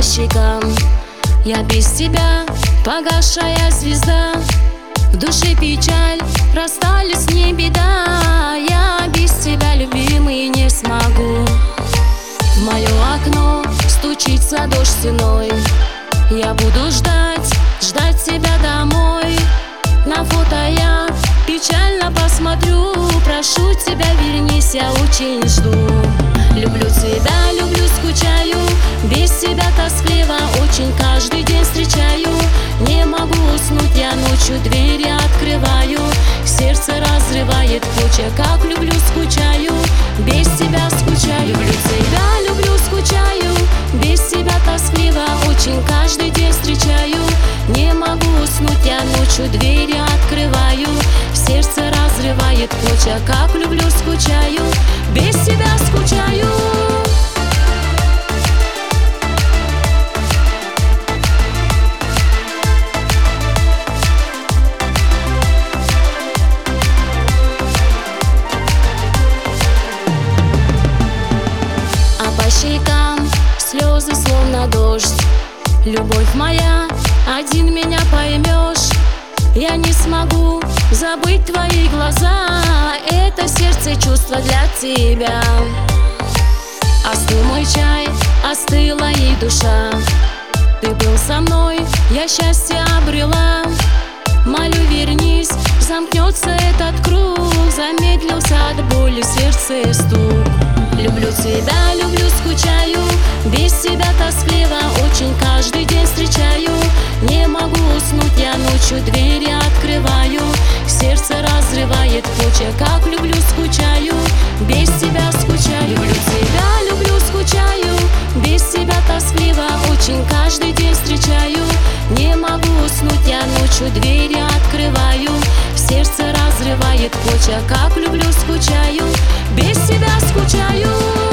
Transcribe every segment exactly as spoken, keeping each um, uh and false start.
щекам. Я без тебя погасшая звезда, в душе печаль, расстались не беда. Я без тебя, любимый, не смогу. В мое окно стучится дождь стеной. Я буду ждать, ждать тебя домой. На фото я печально посмотрю. Прошу тебя, вернись, я очень жду. Люблю тебя, люблю, скучаю. Без тебя тоскливо очень каждый день встречаю. Не могу уснуть, я ночью двери открываю. Сердце разрывает клочья, как люблю, скучаю. Без тебя скучаю. Люблю тебя, люблю, скучаю. Без тебя тоскливо очень каждый день встречаю. Не могу уснуть, я ночью двери открываю. Сердце разрывает клочья, как люблю, скучаю. Без тебя скучаю. По щекам слезы, словно дождь. Любовь моя, один меня поймешь. Я не смогу забыть твои глаза. Это сердце чувство для тебя. Остыл мой чай, остыла и душа. Ты был со мной, я счастье обрела. Молю, вернись, замкнется этот круг. Замедлился от боли сердце стук. Люблю тебя, люблю, скучаю. Без тебя тоскливо очень каждый день встречаю. Не могу уснуть, я ночью двери открываю. Сердце разрывает клочья, как люблю, скучаю. Без тебя скучаю. Люблю тебя, люблю, скучаю. Без тебя тоскливо очень каждый день встречаю. Не могу уснуть, я ночью двери открываю. Сердце разрывает клочья, как люблю, скучаю. Без тебя скучаю.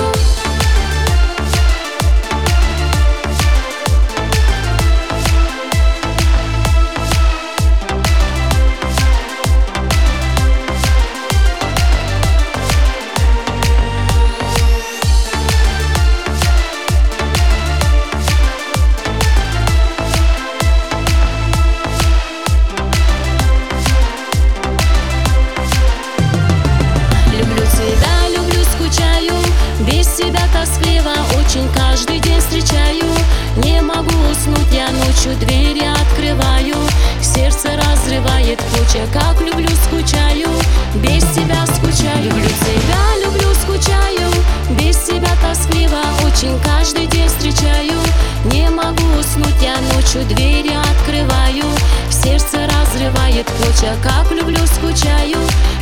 Без тебя тоскливо очень каждый день встречаю. Не могу уснуть, я ночью двери открываю. Сердце разрывает клочья, как люблю, скучаю. Без тебя скучаю. Люблю тебя, люблю, скучаю. Без тебя тоскливо очень каждый день встречаю. Не могу уснуть, я ночью двери открываю. Сердце разрывает клочья, как люблю, скучаю.